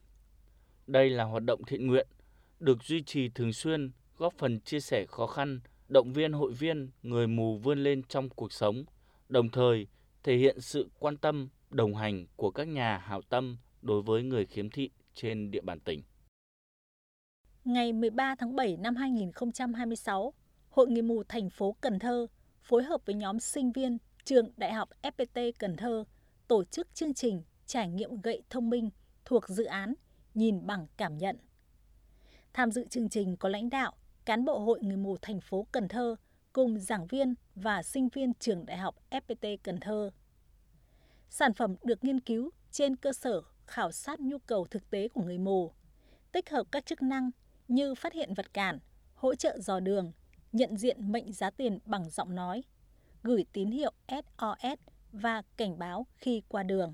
Đây là hoạt động thiện nguyện, được duy trì thường xuyên, góp phần chia sẻ khó khăn, động viên hội viên người mù vươn lên trong cuộc sống, đồng thời thể hiện sự quan tâm, đồng hành của các nhà hảo tâm đối với người khiếm thị trên địa bàn tỉnh. Ngày 13 tháng 7 năm 2026, Hội Người mù thành phố Cần Thơ phối hợp với nhóm sinh viên trường Đại học FPT Cần Thơ tổ chức chương trình trải nghiệm gậy thông minh thuộc dự án Nhìn bằng cảm nhận. Tham dự chương trình có lãnh đạo, cán bộ Hội Người mù thành phố Cần Thơ cùng giảng viên và sinh viên trường Đại học FPT Cần Thơ. Sản phẩm được nghiên cứu trên cơ sở khảo sát nhu cầu thực tế của người mù, tích hợp các chức năng như phát hiện vật cản, hỗ trợ dò đường, nhận diện mệnh giá tiền bằng giọng nói, gửi tín hiệu SOS và cảnh báo khi qua đường.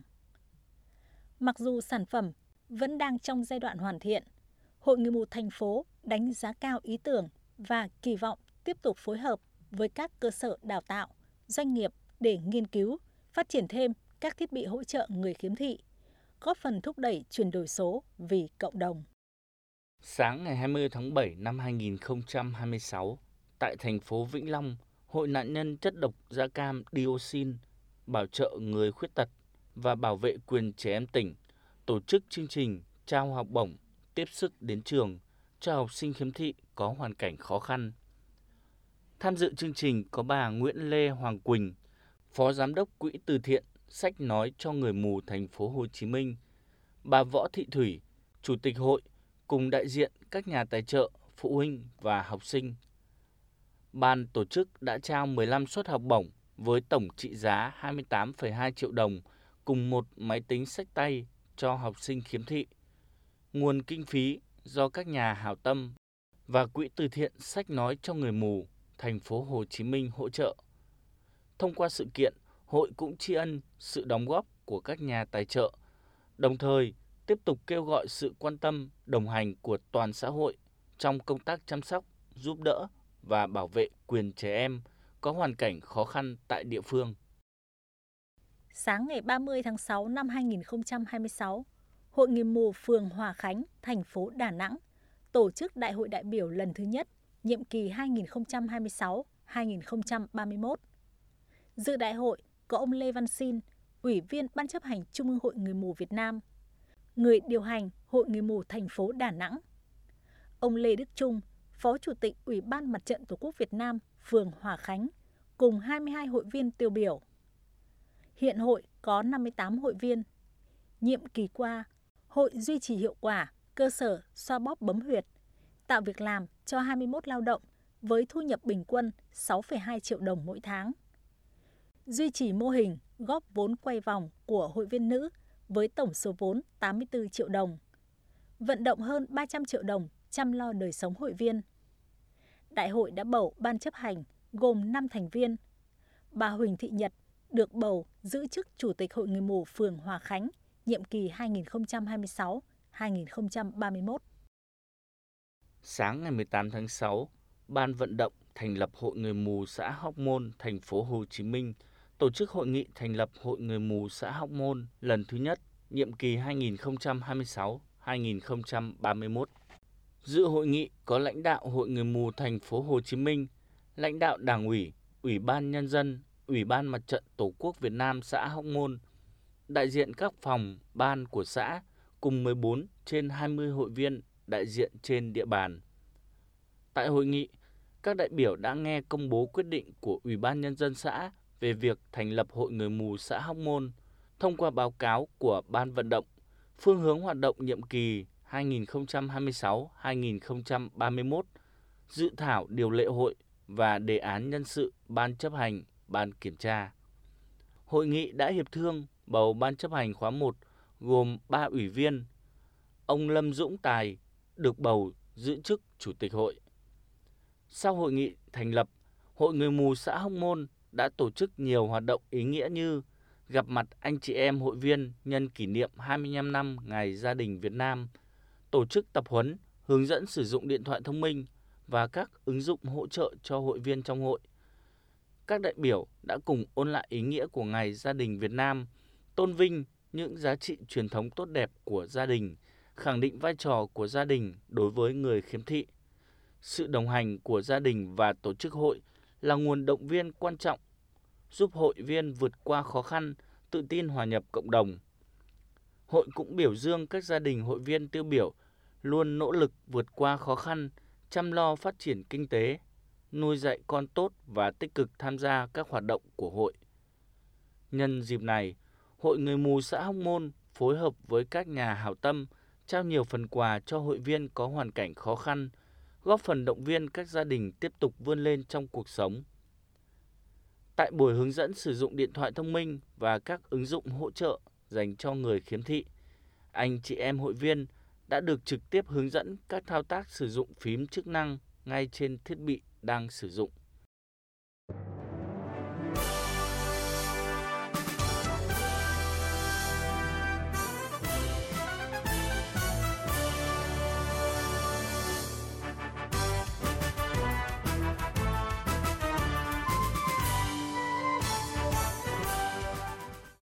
Mặc dù sản phẩm vẫn đang trong giai đoạn hoàn thiện, Hội Người mù thành phố đánh giá cao ý tưởng và kỳ vọng tiếp tục phối hợp với các cơ sở đào tạo, doanh nghiệp để nghiên cứu, phát triển thêm các thiết bị hỗ trợ người khiếm thị, góp phần thúc đẩy chuyển đổi số vì cộng đồng. Sáng ngày 20 tháng 7 năm 2026, tại thành phố Vĩnh Long, Hội nạn nhân chất độc da cam dioxin, bảo trợ người khuyết tật và bảo vệ quyền trẻ em tỉnh tổ chức chương trình trao học bổng tiếp sức đến trường cho học sinh khiếm thị có hoàn cảnh khó khăn. Tham dự chương trình có bà Nguyễn Lê Hoàng Quỳnh, Phó Giám đốc Quỹ từ thiện Sách nói cho người mù thành phố Hồ Chí Minh, bà Võ Thị Thủy, Chủ tịch hội, cùng đại diện các nhà tài trợ, phụ huynh và học sinh. Ban tổ chức đã trao 15 suất học bổng với tổng trị giá 28,2 triệu đồng cùng một máy tính xách tay cho học sinh khiếm thị. Nguồn kinh phí do các nhà hảo tâm và Quỹ từ thiện Sách nói cho người mù thành phố Hồ Chí Minh hỗ trợ. Thông qua sự kiện, hội cũng tri ân sự đóng góp của các nhà tài trợ, đồng thời tiếp tục kêu gọi sự quan tâm, đồng hành của toàn xã hội trong công tác chăm sóc, giúp đỡ và bảo vệ quyền trẻ em có hoàn cảnh khó khăn tại địa phương. Sáng ngày 30 tháng 6 năm 2026, Hội Người mù phường Hòa Khánh, thành phố Đà Nẵng tổ chức Đại hội đại biểu lần thứ nhất, nhiệm kỳ 2026-2031. Dự đại hội có ông Lê Văn Sin, Ủy viên Ban chấp hành Trung ương Hội Người mù Việt Nam, người điều hành Hội Người mù thành phố Đà Nẵng, ông Lê Đức Trung, Phó Chủ tịch Ủy ban Mặt trận Tổ quốc Việt Nam phường Hòa Khánh, cùng 22 hội viên tiêu biểu. Hiện hội có 58 hội viên. Nhiệm kỳ qua, hội duy trì hiệu quả cơ sở xoa bóp bấm huyệt, tạo việc làm cho 21 lao động với thu nhập bình quân 6,2 triệu đồng mỗi tháng. Duy trì mô hình góp vốn quay vòng của hội viên nữ với tổng số vốn 84 triệu đồng. Vận động hơn 300 triệu đồng chăm lo đời sống hội viên. Đại hội đã bầu ban chấp hành gồm 5 thành viên. Bà Huỳnh Thị Nhật được bầu giữ chức Chủ tịch Hội Người mù phường Hòa Khánh, nhiệm kỳ 2026-2031. Sáng ngày 18 tháng 6, Ban vận động thành lập Hội Người mù xã Hóc Môn, thành phố Hồ Chí Minh tổ chức hội nghị thành lập Hội Người mù xã Hóc Môn lần thứ nhất, nhiệm kỳ 2026-2031. Dự hội nghị có lãnh đạo Hội Người mù thành phố Hồ Chí Minh, lãnh đạo Đảng ủy, Ủy ban Nhân dân, Ủy ban Mặt trận Tổ quốc Việt Nam xã Hóc Môn, đại diện các phòng, ban của xã cùng 14 trên 20 hội viên đại diện trên địa bàn. Tại hội nghị, các đại biểu đã nghe công bố quyết định của Ủy ban Nhân dân xã về việc thành lập Hội Người mù xã Hóc Môn, thông qua báo cáo của Ban vận động, phương hướng hoạt động nhiệm kỳ 2026-2031, dự thảo điều lệ hội và đề án nhân sự Ban chấp hành, Ban kiểm tra. Hội nghị đã hiệp thương bầu Ban chấp hành khóa 1 gồm 3 ủy viên. Ông Lâm Dũng Tài được bầu giữ chức Chủ tịch hội. Sau hội nghị thành lập, Hội Người mù xã Hóc Môn đã tổ chức nhiều hoạt động ý nghĩa như gặp mặt anh chị em hội viên nhân kỷ niệm 25 năm Ngày Gia đình Việt Nam, tổ chức tập huấn, hướng dẫn sử dụng điện thoại thông minh và các ứng dụng hỗ trợ cho hội viên trong hội. Các đại biểu đã cùng ôn lại ý nghĩa của Ngày Gia đình Việt Nam, tôn vinh những giá trị truyền thống tốt đẹp của gia đình, khẳng định vai trò của gia đình đối với người khiếm thị. Sự đồng hành của gia đình và tổ chức hội là nguồn động viên quan trọng, giúp hội viên vượt qua khó khăn, tự tin hòa nhập cộng đồng. Hội cũng biểu dương các gia đình hội viên tiêu biểu luôn nỗ lực vượt qua khó khăn, chăm lo phát triển kinh tế, nuôi dạy con tốt và tích cực tham gia các hoạt động của hội. Nhân dịp này, Hội Người mù xã Hóc Môn phối hợp với các nhà hảo tâm trao nhiều phần quà cho hội viên có hoàn cảnh khó khăn, góp phần động viên các gia đình tiếp tục vươn lên trong cuộc sống. Tại buổi hướng dẫn sử dụng điện thoại thông minh và các ứng dụng hỗ trợ dành cho người khiếm thị, anh chị em hội viên đã được trực tiếp hướng dẫn các thao tác sử dụng phím chức năng ngay trên thiết bị đang sử dụng.